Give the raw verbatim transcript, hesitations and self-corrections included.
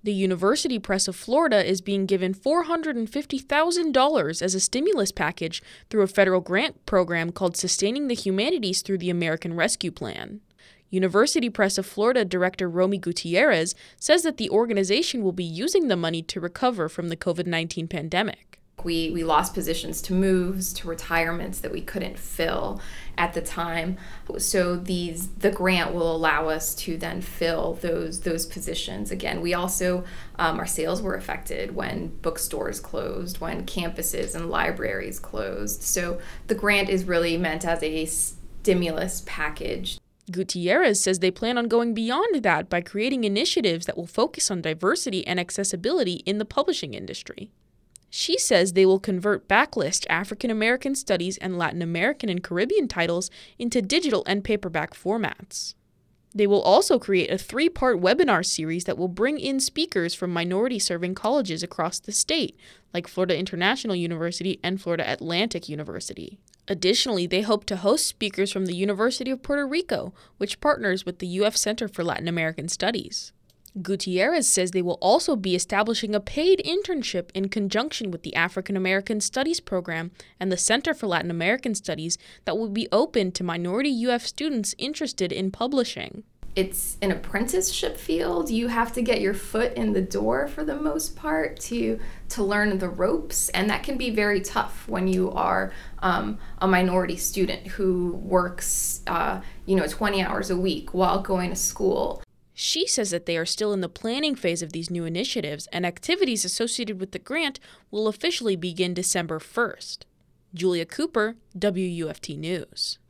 The University Press of Florida is being given four hundred fifty thousand dollars as a stimulus package through a federal grant program called Sustaining the Humanities through the American Rescue Plan. University Press of Florida Director Romy Gutierrez says that the organization will be using the money to recover from the covid nineteen pandemic. We, we lost positions to moves, to retirements that we couldn't fill at the time. So these the grant will allow us to then fill those those positions again. We also, um, our sales were affected when bookstores closed, when campuses and libraries closed. So the grant is really meant as a stimulus package. Gutierrez says they plan on going beyond that by creating initiatives that will focus on diversity and accessibility in the publishing industry. She says they will convert backlist African American Studies and Latin American and Caribbean titles into digital and paperback formats. They will also create a three-part webinar series that will bring in speakers from minority-serving colleges across the state, like Florida International University and Florida Atlantic University. Additionally, they hope to host speakers from the University of Puerto Rico, which partners with the U F Center for Latin American Studies. Gutierrez says they will also be establishing a paid internship in conjunction with the African American Studies program and the Center for Latin American Studies that will be open to minority U F students interested in publishing. It's an apprenticeship field. You have to get your foot in the door for the most part to to learn the ropes, and that can be very tough when you are um, a minority student who works, uh, you know, twenty hours a week while going to school. She says that they are still in the planning phase of these new initiatives, and activities associated with the grant will officially begin December first. Julia Cooper, W U F T News.